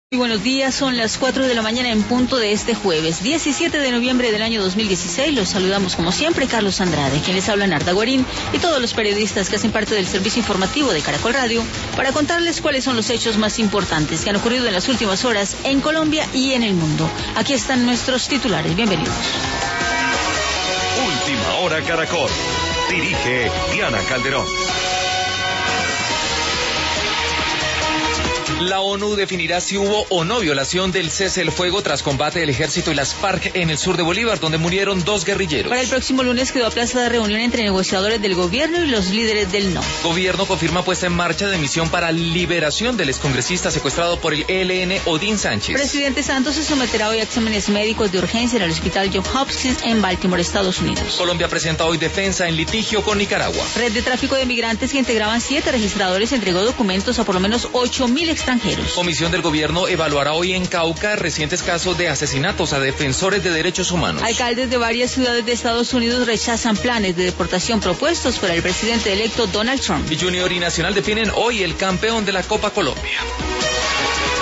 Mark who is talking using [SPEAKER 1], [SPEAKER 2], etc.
[SPEAKER 1] Muy buenos días, son las 4 de la mañana en punto de este jueves, 17 de noviembre del año 2016. Los saludamos como siempre, Carlos Andrade, quien les habla, Narda Guarín, y todos los periodistas que hacen parte del servicio informativo de Caracol Radio, para contarles cuáles son los hechos más importantes que han ocurrido en las últimas horas en Colombia y en el mundo. Aquí están nuestros titulares, bienvenidos.
[SPEAKER 2] Última hora Caracol. Dirige Diana Calderón.
[SPEAKER 3] La ONU definirá si hubo o no violación del cese el fuego tras combate del ejército y las FARC en el sur de Bolívar, donde murieron 2 guerrilleros.
[SPEAKER 1] Para el próximo lunes quedó aplazada reunión entre negociadores del gobierno y los líderes del no.
[SPEAKER 3] Gobierno confirma puesta en marcha de misión para liberación del excongresista secuestrado por el ELN, Odín Sánchez.
[SPEAKER 1] Presidente Santos se someterá hoy a exámenes médicos de urgencia en el hospital Johns Hopkins en Baltimore, Estados Unidos.
[SPEAKER 3] Colombia presenta hoy defensa en litigio con Nicaragua.
[SPEAKER 1] Red de tráfico de migrantes que integraban 7 registradores entregó documentos a por lo menos 8.000 extranjeros.
[SPEAKER 3] Comisión del Gobierno evaluará hoy en Cauca recientes casos de asesinatos a defensores de derechos humanos.
[SPEAKER 1] Alcaldes de varias ciudades de Estados Unidos rechazan planes de deportación propuestos por el presidente electo Donald Trump.
[SPEAKER 3] Y Junior y Nacional definen hoy el campeón de la Copa Colombia.